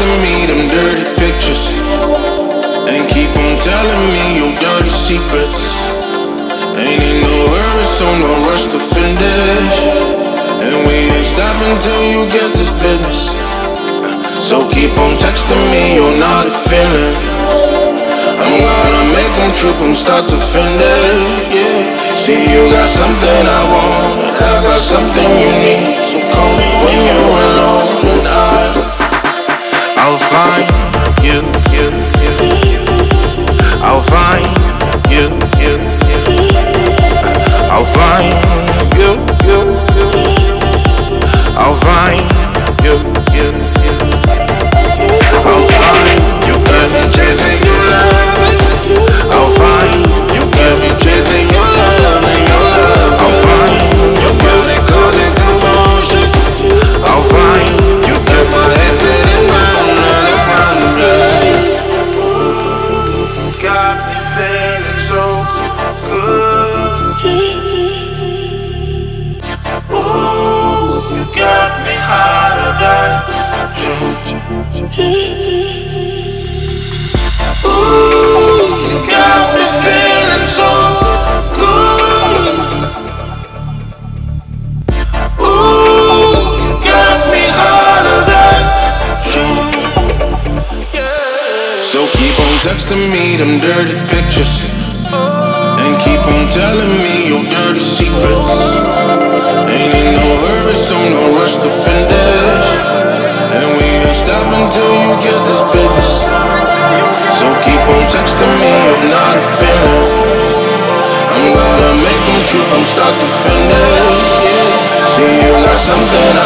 texting me them dirty pictures and keep on telling me your dirty secrets. Ain't in no hurry, so no rush to finish, and we ain't stopping till you get this business. So keep on texting me your naughty feelings. I'm gonna make them true from start to finish, yeah. See, you got something I want, I got something you need. So call me when you're alone, and I'll find you. I'll find you. I'll find you. I'll find you. I'll find you, got me chasing your love. I'll find you, got me chasing your love and your love. I'll find you, got me causing commotion. I'll find you, got my head spinning round and around again. Got me feeling so good. Ooh, you got me hotter than June. Ooh, you got me feeling so good. Ooh, you got me hotter than June. So keep on texting me them dirty pictures and keep on telling me your dirty secrets. Ain't in no hurry, so no rush to finish, and we ain't stopping till you get this business. So keep on texting me, I'm not a feeling. I'm gonna make them true from start to finish, yeah. See, you got something I